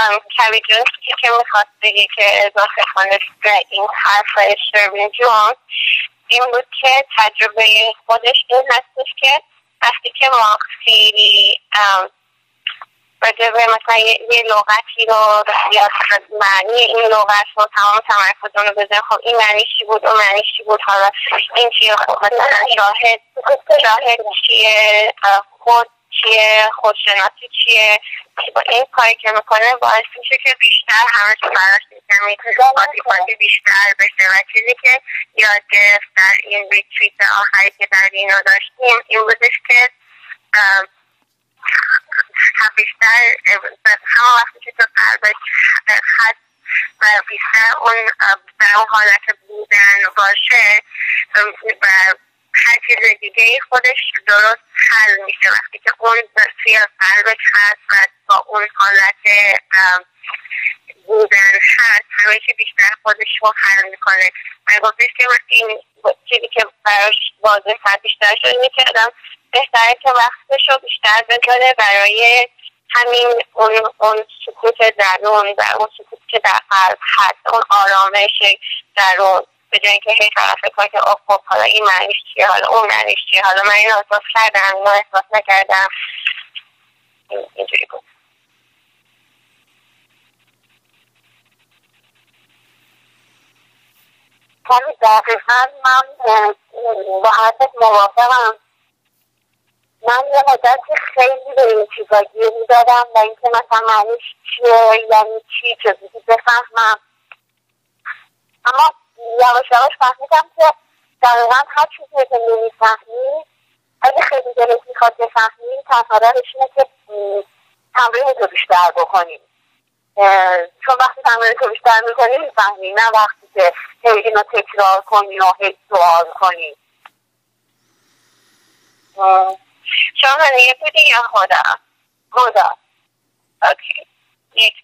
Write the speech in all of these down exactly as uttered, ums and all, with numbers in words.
کمی جون چیزی که میخواست بگی که اضافه کنه به این حرف شروین جون این بود که تجربه خودش این هستش که وقتی که ما خیلی راجبه مثلا یه لغتی رو یا معنی این لغت رو تمام تمرکزون رو بزن خب این معنی چی بود اون معنی چی بود حالا این چیه خب مثلا شاهد شاهد چیه خود چیه خودشناسی چیه با این کاری که میکنه باعث میشه که بیشتر همه چی براش میکنه بازی بازی بیشتر بشه و چیزی که یاد گرفت در این ریتریت آخری که در دینا داشتیم این بودش که بیشتر همه وقتی که تو قلبش خط و بیشتر اون در اون حالت بودن باشه و هر چیز دیگه خودش درست حل میشه وقتی که اون توی قلبش هست و با اون حالت بودن هست همه چی بیشتر خودش رو حل میکنه و گفتش که این چیزی که براش واضح هست بیشتر شده میکردم بهتره که وقتش رو بیشتر بذاره برای همین اون, اون سکوت درون و اون سکوت که در قلب هست اون آرامش درون به جای اینکه هی طرف فکر که آه خب حالا این معنیش چیه حالا اون معنیش چیه حالا من این احساس کردم این احساس نکردم اینجوری بود. کمی دقیقا من با حرفت موافقم. من یه مدت خیلی به این چیزا گیر میدادم و اینکه مثلا معنیش چیه یعنی چی چیزی بفهمم اما یواش یواش فهمیدم که دقیقا هر چیزی که نمیفهمی اگه خیلی دلت میخواد بفهمی تنها راهش اینه که تمرین رو بیشتر بکنی چون وقتی تمرین رو بیشتر میکنی میفهمی نه وقتی که هی اینو تکرار کنی و هی سوال کنی. شما نیه بودی یا خدا؟ خدا. اوکی. یک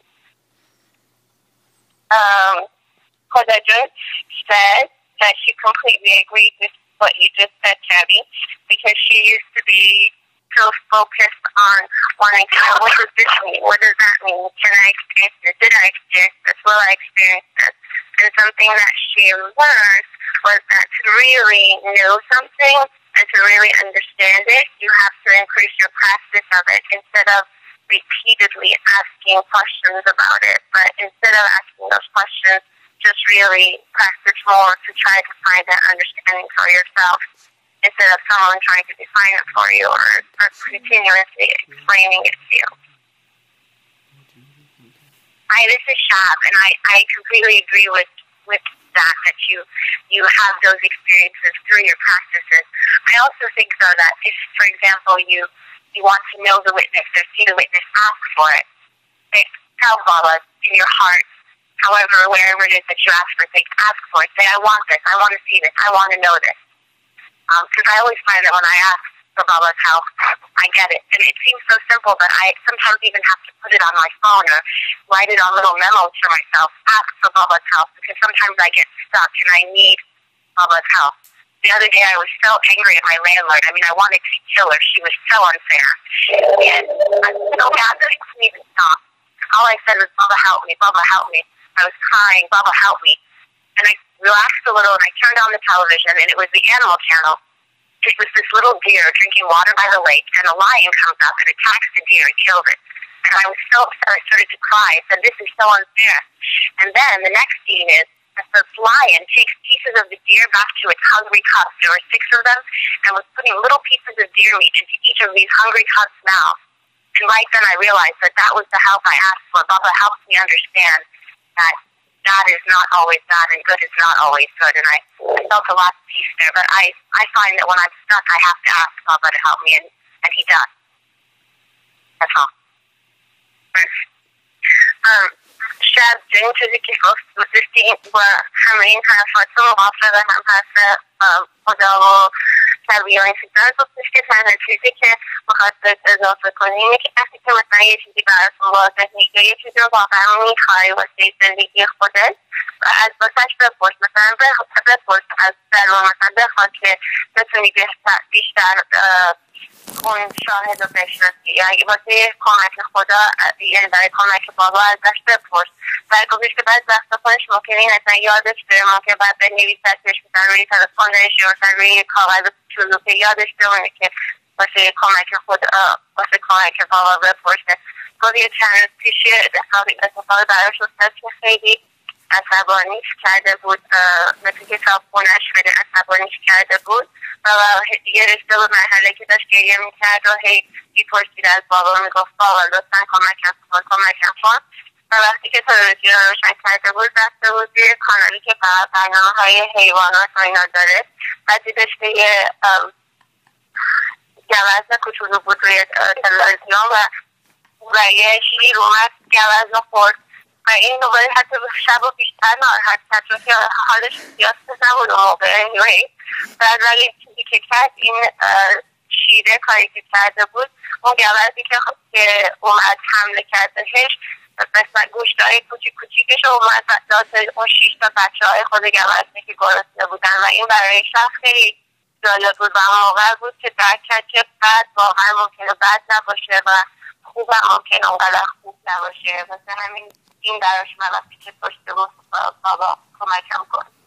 um, Khoda just said that she completely agreed with what you just said, Tabby, because she used to be so focused on wanting to know what does this mean? What does that mean? Can I experience this? Did I experience this? Will I experience this? And something that she learned was that to really know something and to really understand it, you have to increase your practice of it instead of repeatedly asking questions about it. But instead of asking those questions, just really practice more to try to find that understanding for yourself instead of someone trying to define it for you or, or continuously explaining it to you. Hi, this is Shab, and I, I completely agree with, with that, that you, you have those experiences through your practices. I also think, though, that if, for example, you, you want to know the witness or see the witness, ask for it. Say, tell Baba in your heart, however, wherever it is that you ask for things, ask for it. Say, I want this, I want to see this, I want to know this. Because um, I always find that when I ask for Baba's help, I get it. And it seems so simple, but I sometimes even have to put it on my phone or write it on little memos for myself, ask for Baba's help, because sometimes I get stuck and I need Baba's help. The other day I was so angry at my landlord. I mean, I wanted to kill her. She was so unfair. And I was so mad that I couldn't even stop. All I said was, Baba, help me, Baba, help me. I was crying, Baba, help me. And I relaxed a little and I turned on the television and it was the Animal Channel. It was this little deer drinking water by the lake and a lion comes up and attacks the deer and kills it. And I was so upset, I started to cry. I said, this is so unfair. And then the next scene is that this lion takes pieces of the deer back to its hungry cubs. There were six of them and was putting little pieces of deer meat into each of these hungry cubs' mouths. And right then I realized that that was the help I asked for. Baba helped me understand that bad is not always bad and good is not always good. And I, I felt a lot of peace there. But I, I find that when I'm stuck, I have to ask Baba to help me, and, and he does. That's all. Um, شاید جنگ چیزی که گفتیم و همه این حرفاتون موافقه هم هست خدا و تربیه و این چیزا گفتش که تنها چیزی که میخواد اضافه کنیم اینه که وقتی که مثلا یه چیزی براتون واضح میشه یه چیزی رو واقعا میخوای واسه زندگی خودت و از واسهش بپرس مثلا بپرس از درون مثلا بخواد که بتونی بیشتر اون شاهد رو بشناسی، یا اگه واسه کمک خدا، یعنی برای کمک بابا ازش بپرس. برای گفتش که بعد وقتا خودش ممکنه این اصلا یادش بره، ممکنه بعد بنویستش مثلا روی تلفنش یا مثلا روی کاغذ کوچولو که یادش بمونه که واسه کمک خدا، واسه کمک بابا بپرسه. گفت یه چند روز پیش اتفاقی براش افتاد که خیلی عصبانیش کرده بود، مثل که صابخونه‌اش خیلی عصبانیش کرده بود و دیگه رسیده بود مرحله که داشت گریه میکرد و هی میپرسید از بابا، میگفت بابا لطفا کمکم کن کمکم کن. و وقتی که تلویزیون رو روشن کرده بود رفته بود یه کانالی که فقط برنامه های حیوانات و اینا داره و دیدش که یه گوزن کوچولو بود روی تلویزیون و و یه شیر اومد گوزن خورد و این دوباره حتی شب و بیشتر ناراحت کرد چون که حالش سیاست نبود اون موقع. بعد ولی چیزی که کرد این شیره کاری که کرده بود، اون گوزی که اومد حمله کردهش مثلا گوشت های کوچیک کوچیکش اومد داد اون شیش تا بچه های خود گوزنی که گرسنه بودن و این برای شخص خیلی جالب بود و موقع بود که درک کرد که بد واقعا ممکنه بد نباشه و خوب هم ممکنه اونقدر خوب نباشه. مثلا همین این براش من وقتی که پشت بود بابا کمکم کن.